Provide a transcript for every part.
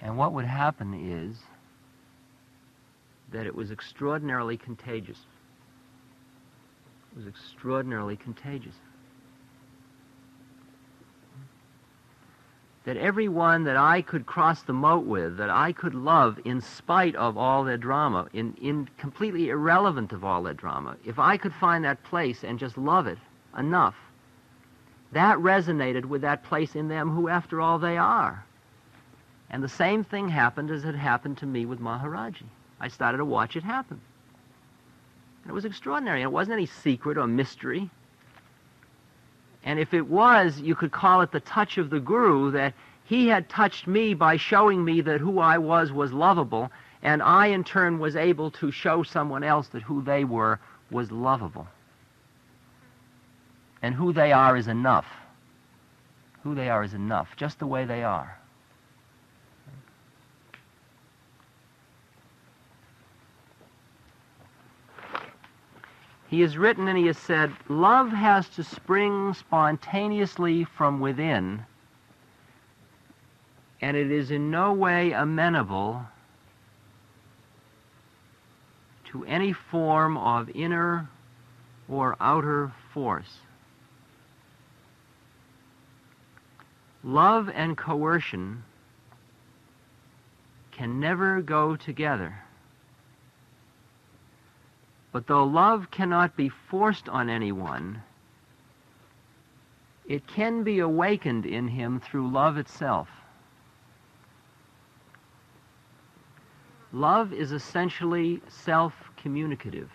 And what would happen is that it was extraordinarily contagious. It was extraordinarily contagious. That everyone that I could cross the moat with, that I could love in spite of all their drama, in completely irrelevant of all their drama, if I could find that place and just love it enough, that resonated with that place in them who, after all, they are. And the same thing happened as had happened to me with Maharaji. I started to watch it happen. And it was extraordinary. It wasn't any secret or mystery. And if it was, you could call it the touch of the Guru, that he had touched me by showing me that who I was lovable, and I in turn was able to show someone else that who they were was lovable. And who they are is enough. Who they are is enough, just the way they are. He has written and he has said, love has to spring spontaneously from within, and it is in no way amenable to any form of inner or outer force. Love and coercion can never go together. But though love cannot be forced on anyone, it can be awakened in him through love itself. Love is essentially self-communicative.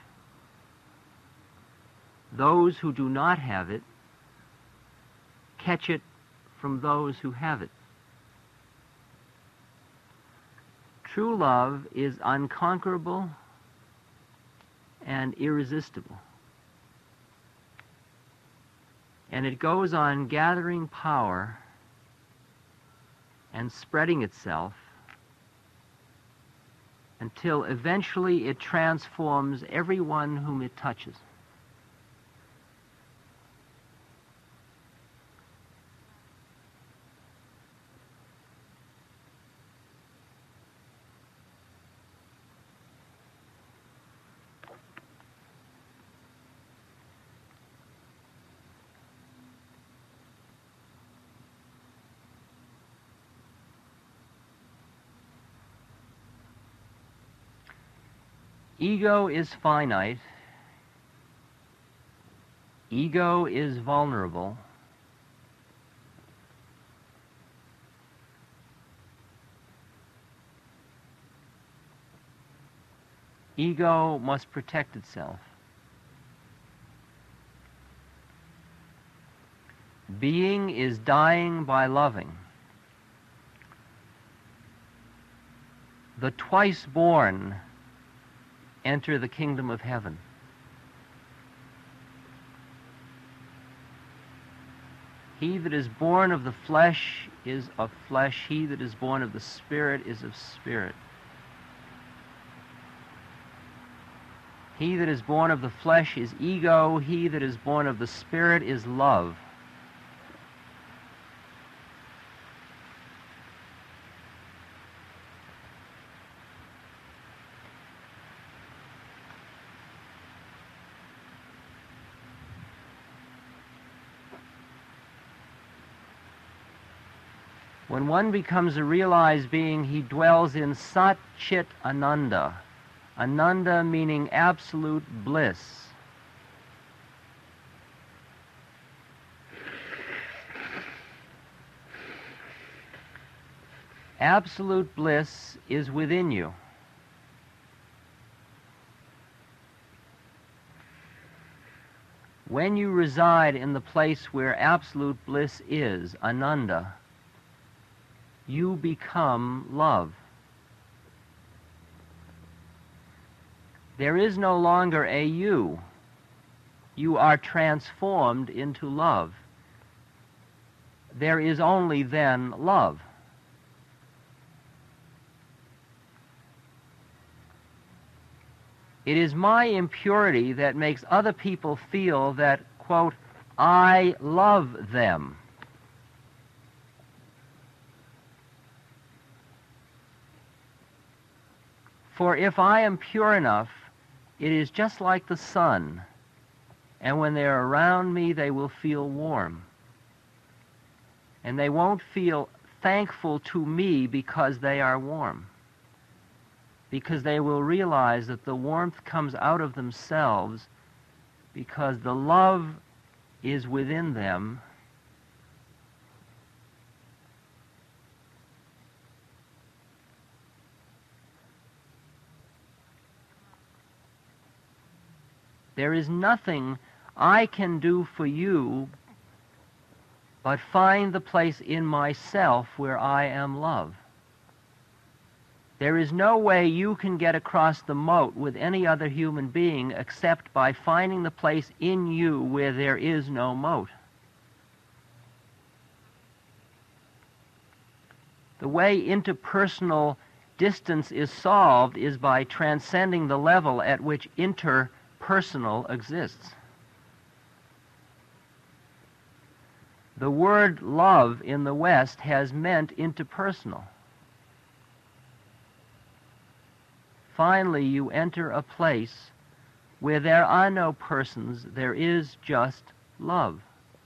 Those who do not have it catch it from those who have it. True love is unconquerable and irresistible. And it goes on gathering power and spreading itself until eventually it transforms everyone whom it touches. Ego is finite. Ego is vulnerable. Ego must protect itself. Being is dying by loving. The twice born enter the kingdom of heaven. He that is born of the flesh is of flesh. He that is born of the Spirit is of spirit. He that is born of the flesh is ego. He that is born of the Spirit is love. When one becomes a realized being, he dwells in Sat Chit Ananda. Ananda meaning absolute bliss. Absolute bliss is within you. When you reside in the place where absolute bliss is, Ananda, you become love. There is no longer a you. You are transformed into love. There is only then love. It is my impurity that makes other people feel that, quote, I love them. For if I am pure enough, it is just like the sun, and when they are around me, they will feel warm. And they won't feel thankful to me because they are warm, because they will realize that the warmth comes out of themselves because the love is within them. There is nothing I can do for you but find the place in myself where I am love. There is no way you can get across the moat with any other human being except by finding the place in you where there is no moat. The way interpersonal distance is solved is by transcending the level at which interpersonal exists. The word love in the West has meant interpersonal. Finally, you enter a place where there are no persons, there is just love.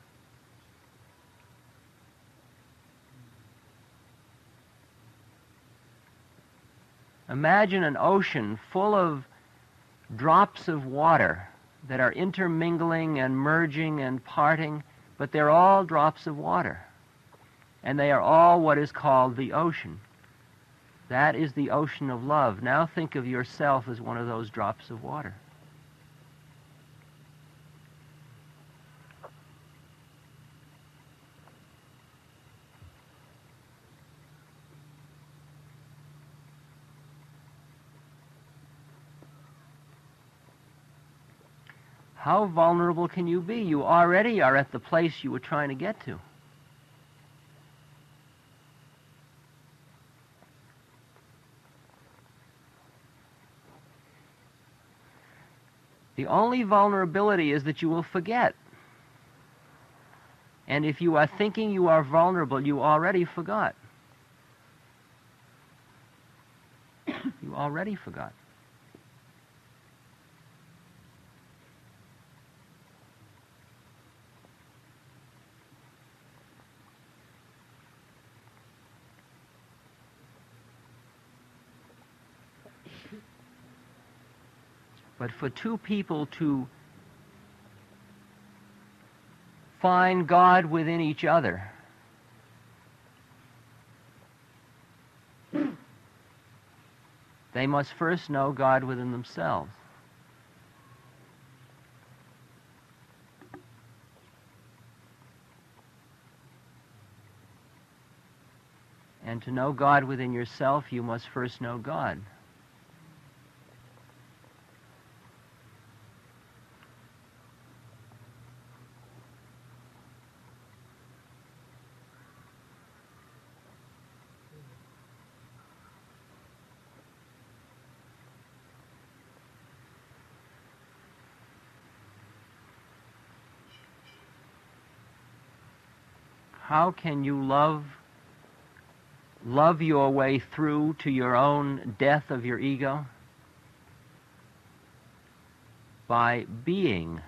Imagine an ocean full of drops of water that are intermingling and merging and parting, but they're all drops of water, and they are all what is called the ocean. That is the ocean of love. Now think of yourself as one of those drops of water. How vulnerable can you be? You already are at the place you were trying to get to. The only vulnerability is that you will forget. And if you are thinking you are vulnerable, you already forgot. You already forgot. But for two people to find God within each other, they must first know God within themselves. And to know God within yourself, you must first know God. How can you love your way through to your own death of your ego? By being.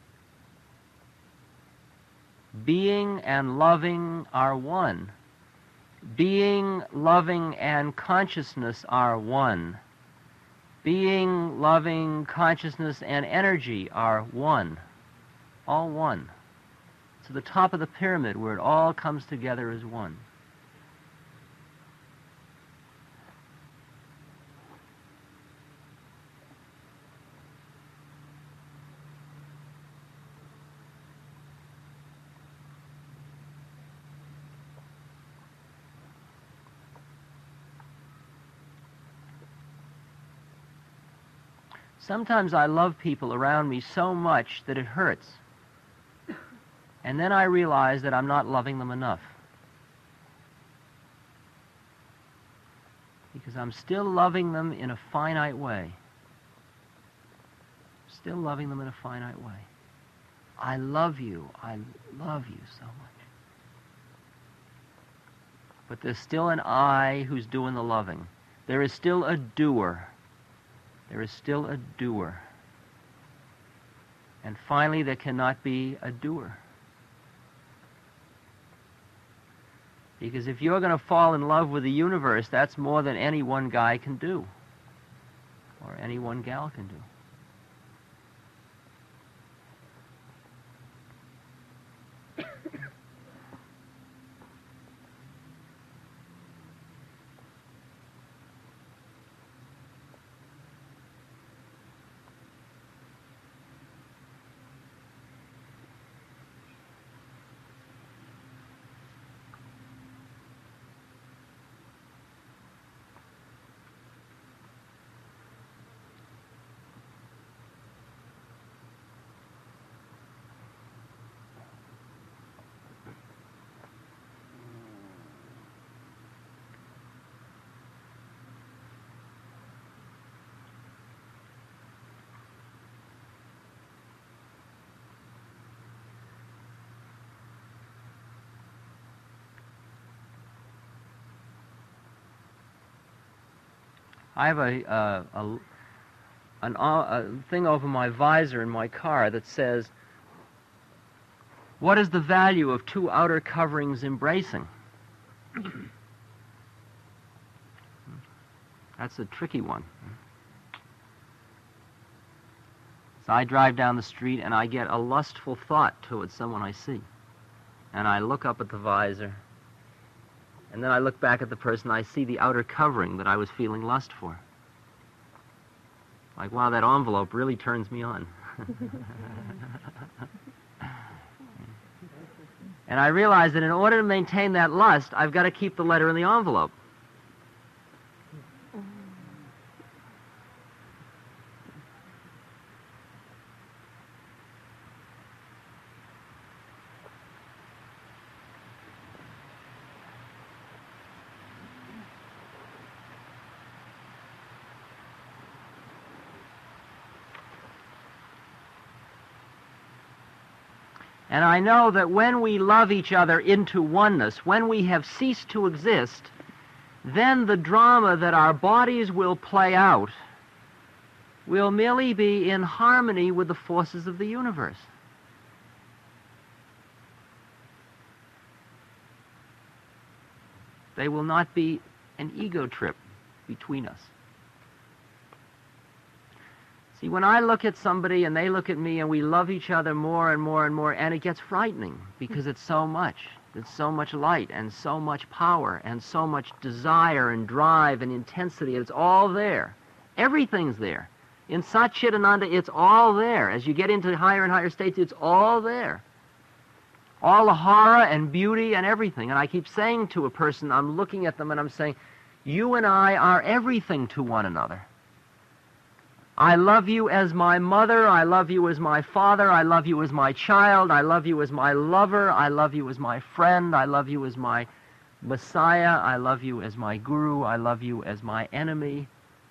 Being and loving are one. Being, loving, and consciousness are one. Being, loving, consciousness, and energy are one. All one. To the top of the pyramid where it all comes together as one. Sometimes I love people around me so much that it hurts. And then I realize that I'm not loving them enough. Because I'm still loving them in a finite way. Still loving them in a finite way. I love you so much. But there's still an I who's doing the loving. There is still a doer. there is still a doer. And finally, there cannot be a doer. Because if you're going to fall in love with the universe, that's more than any one guy can do, or any one gal can do. I have a thing over my visor in my car that says, "What is the value of two outer coverings embracing?" That's a tricky one. So I drive down the street and I get a lustful thought towards someone I see. And I look up at the visor, and then I look back at the person, I see the outer covering that I was feeling lust for. Like, wow, that envelope really turns me on. And I realize that in order to maintain that lust, I've got to keep the letter in the envelope. And I know that when we love each other into oneness, when we have ceased to exist, then the drama that our bodies will play out will merely be in harmony with the forces of the universe. They will not be an ego trip between us. See, when I look at somebody and they look at me and we love each other more and more and more, and it gets frightening because it's so much. It's so much light and so much power and so much desire and drive and intensity. It's all there. Everything's there. In Satchitananda, it's all there. As you get into higher and higher states, it's all there. All the horror and beauty and everything. And I keep saying to a person, I'm looking at them and I'm saying, you and I are everything to one another. I love you as my mother, I love you as my father, I love you as my child, I love you as my lover, I love you as my friend, I love you as my Messiah, I love you as my guru, I love you as my enemy.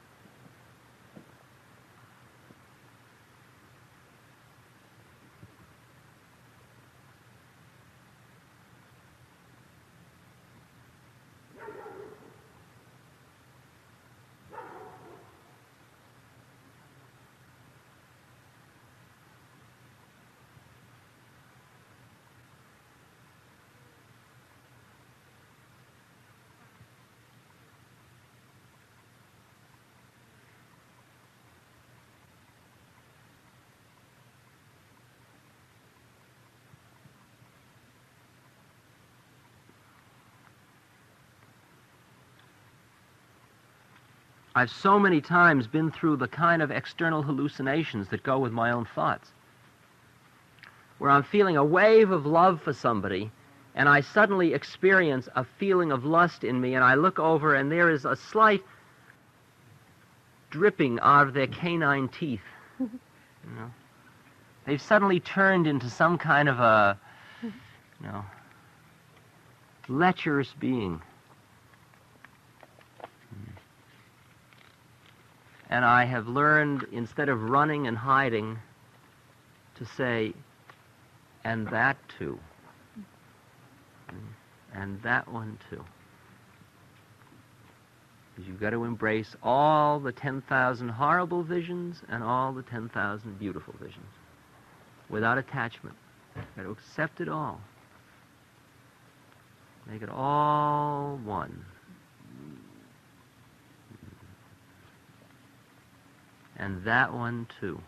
I've so many times been through the kind of external hallucinations that go with my own thoughts, where I'm feeling a wave of love for somebody, and I suddenly experience a feeling of lust in me, and I look over, and there is a slight dripping out of their canine teeth. You know? They've suddenly turned into some kind of a, lecherous being. And I have learned, instead of running and hiding, to say, and that too. And that one too. Because you've got to embrace all the 10,000 horrible visions and all the 10,000 beautiful visions without attachment. You've got to accept it all. Make it all one. And that one too.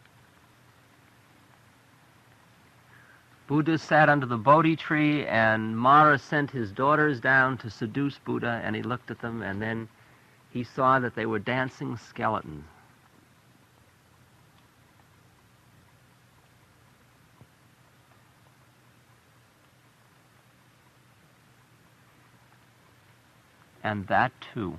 Buddha sat under the Bodhi tree, and Mara sent his daughters down to seduce Buddha, and he looked at them, and then he saw that they were dancing skeletons. And that too.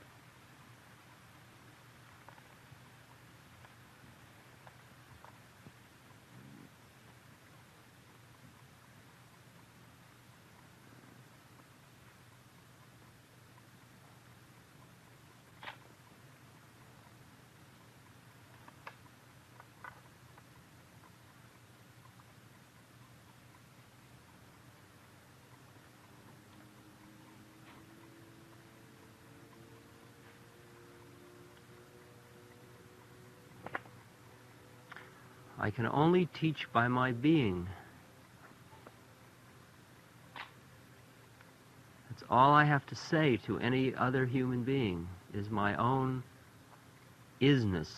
I can only teach by my being. That's all I have to say to any other human being, is my own isness.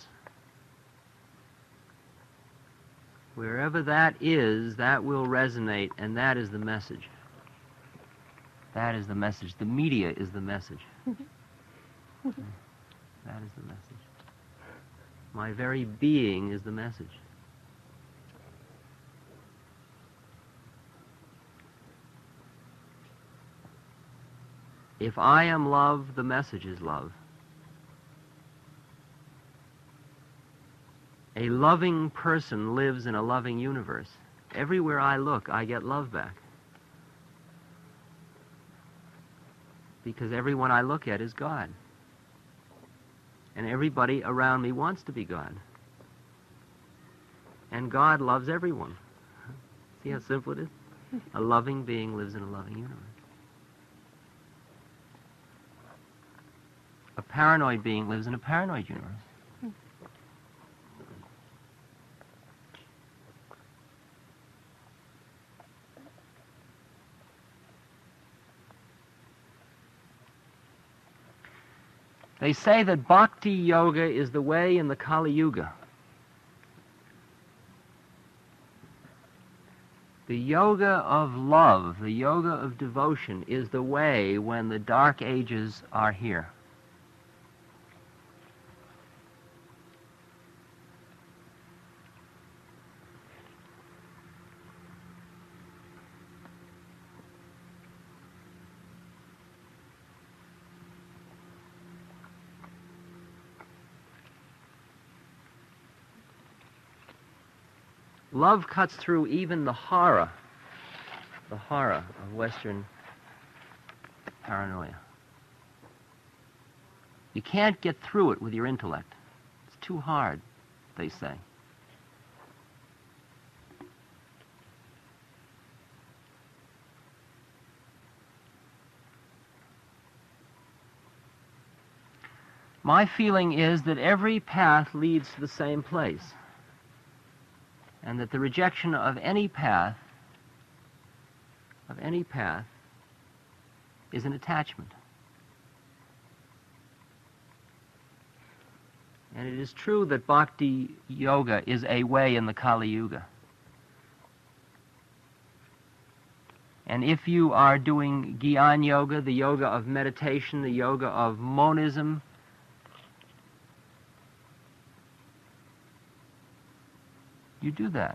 Wherever that is, that will resonate, and that is the message. That is the message. The media is the message. That is the message. My very being is the message. If I am love, the message is love. A loving person lives in a loving universe. Everywhere I look, I get love back. Because everyone I look at is God. And everybody around me wants to be God. And God loves everyone. See how simple it is? A loving being lives in a loving universe. A paranoid being lives in a paranoid universe. They say that Bhakti Yoga is the way in the Kali Yuga. The yoga of love, the yoga of devotion, is the way when the dark ages are here. Love cuts through even the horror of Western paranoia. You can't get through it with your intellect. It's too hard, they say. My feeling is that every path leads to the same place, and that the rejection of any path is an attachment. And it is true that Bhakti Yoga is a way in the Kali Yuga. And if you are doing Gyan Yoga, the yoga of meditation, the yoga of monism, you do that.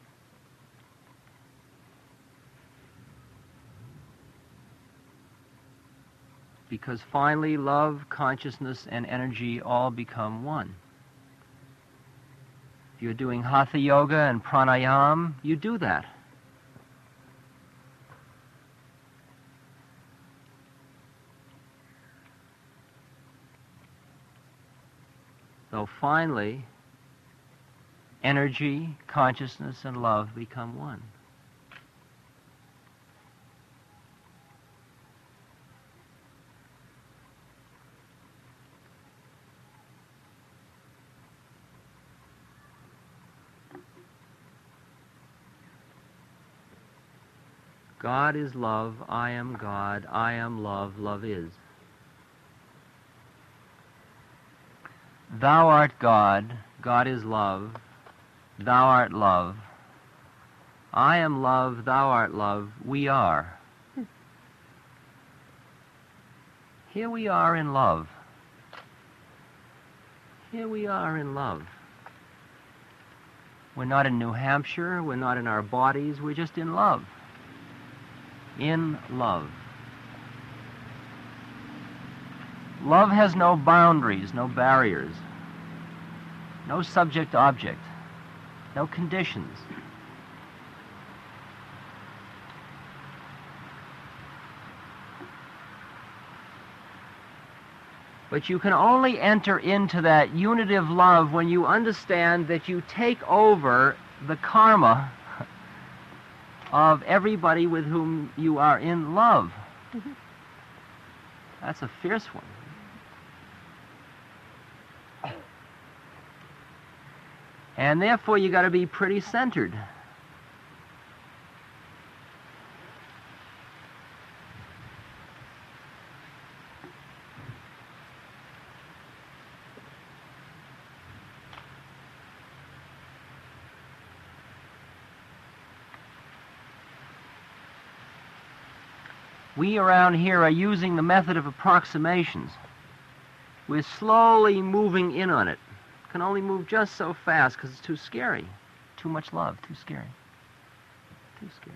Because finally love, consciousness, and energy all become one. If you're doing Hatha Yoga and Pranayam, you do that. So finally, energy, consciousness, and love become one. God is love, I am God, I am love, love is. Thou art God, God is love, thou art love. I am love, thou art love, we are. Here we are in love. Here we are in love. We're not in New Hampshire, we're not in our bodies, we're just in love. In love. Love has no boundaries, no barriers, no subject-object, no conditions. But you can only enter into that unity of love when you understand that you take over the karma of everybody with whom you are in love. That's a fierce one. And therefore you got to be pretty centered. We around here are using the method of approximations. We're slowly moving in on it. Can only move just so fast because it's too scary. Too much love, too scary. Too scary.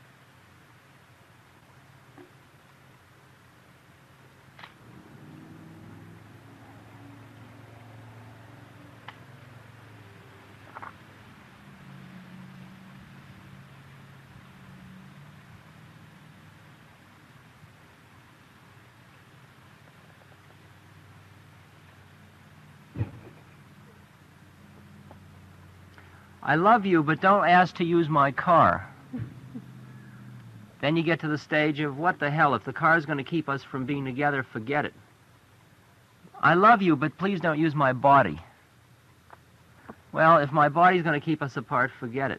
I love you, but don't ask to use my car. Then you get to the stage of, what the hell, if the car's going to keep us from being together, forget it. I love you, but please don't use my body. Well, if my body's going to keep us apart, forget it.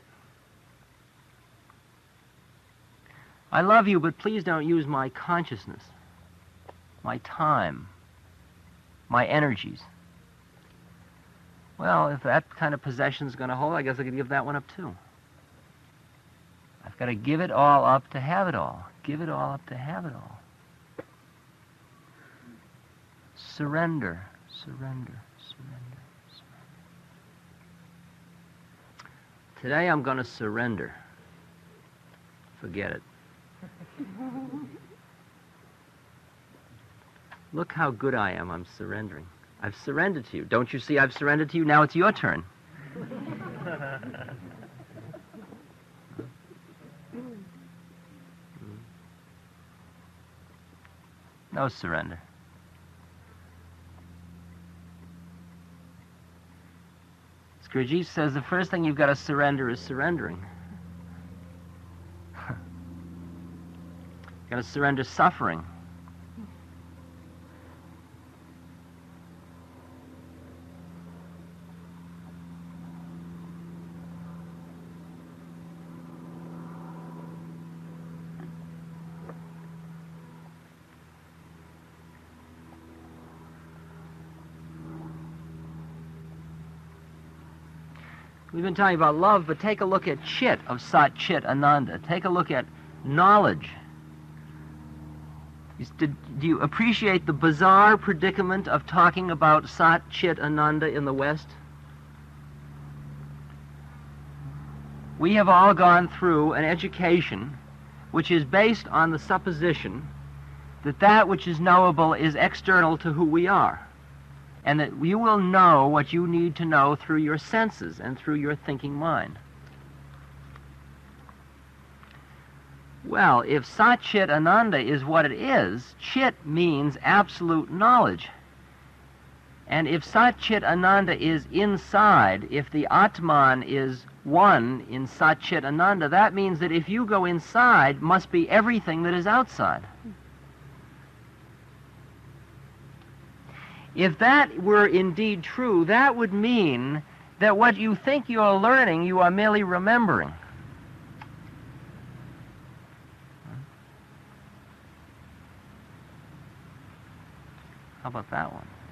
I love you, but please don't use my consciousness, my time, my energies. Well, if that kind of possession's going to hold, I guess I could give that one up too. I've got to give it all up to have it all. Give it all up to have it all. Surrender, surrender, surrender, surrender. Today I'm going to surrender. Forget it. Look how good I am. I'm surrendering. I've surrendered to you. Don't you see I've surrendered to you? Now it's your turn. No surrender. Gurdjieff says the first thing you've got to surrender is surrendering. You've got to surrender suffering. We've been talking about love, but take a look at Chit of Sat Chit Ananda. Take a look at knowledge. Do you appreciate the bizarre predicament of talking about Sat Chit Ananda in the West? We have all gone through an education which is based on the supposition that that which is knowable is external to who we are, and that you will know what you need to know through your senses and through your thinking mind. Well, if Sat Chit Ananda is what it is, Chit means absolute knowledge. And if Sat Chit Ananda is inside, if the Atman is one in Sat Chit Ananda, that means that if you go inside, must be everything that is outside. If that were indeed true, that would mean that what you think you are learning, you are merely remembering. How about that one?